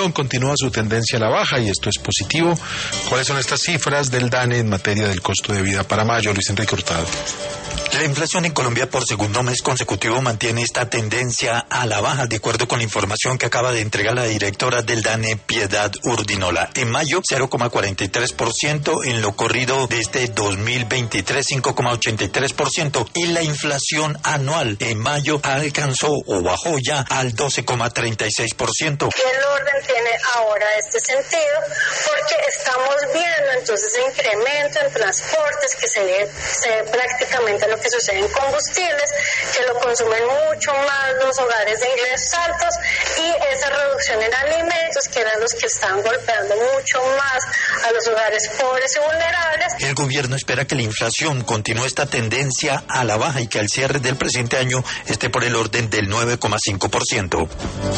inflación continúa su tendencia a la baja y esto es positivo. ¿Cuáles son estas cifras del DANE en materia del costo de vida para mayo? Luis Enrique Hurtado. La inflación en Colombia por segundo mes consecutivo mantiene esta tendencia a la baja, de acuerdo con la información que acaba de entregar la directora del DANE, Piedad Urdinola. En mayo, 0,43%, en lo corrido de este 2023, 5,83%, y la inflación anual en mayo alcanzó o bajó ya al 12,36%. Y el orden tiene ahora este sentido, porque estamos viendo entonces ese incremento en transportes que se ve prácticamente lo que sucede en combustibles, que lo consumen mucho más los hogares de ingresos altos, y esa reducción en alimentos, que eran los que estaban golpeando mucho más a los hogares pobres y vulnerables. El gobierno espera que la inflación continúe esta tendencia a la baja y que al cierre del presente año esté por el orden del 9,5%.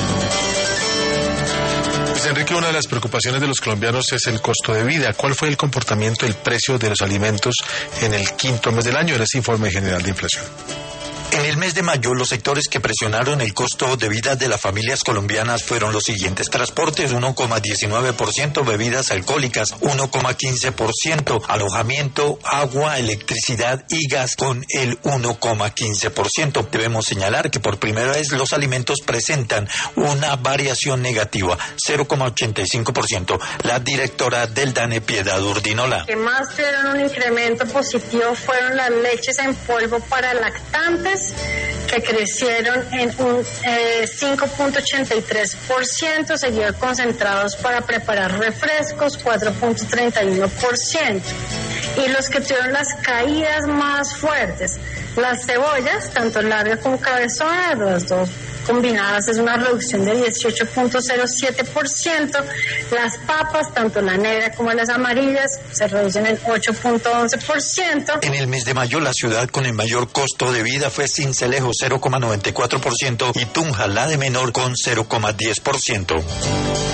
Luis Enrique, una de las preocupaciones de los colombianos es el costo de vida. ¿Cuál fue el comportamiento del precio de los alimentos en el quinto mes del año en ese informe general de inflación? En el mes de mayo, los sectores que presionaron el costo de vida de las familias colombianas fueron los siguientes: transportes 1,19%, bebidas alcohólicas 1,15%, alojamiento, agua, electricidad y gas con el 1,15%. Debemos señalar que por primera vez los alimentos presentan una variación negativa, 0,85%. La directora del DANE, Piedad Urdinola. Que más tuvieron un incremento positivo fueron las leches en polvo para lactantes, que crecieron en un 5,83%, seguido concentrados para preparar refrescos, 4,31%. Y los que tuvieron las caídas más fuertes, las cebollas, tanto largas como cabezonas, las dos combinadas es una reducción de 18,07%. Las papas, tanto la negra como las amarillas, se reducen en 8,11%. En el mes de mayo, la ciudad con el mayor costo de vida fue Sincelejo, 0,94%, y Tunja, la de menor, con 0,10%.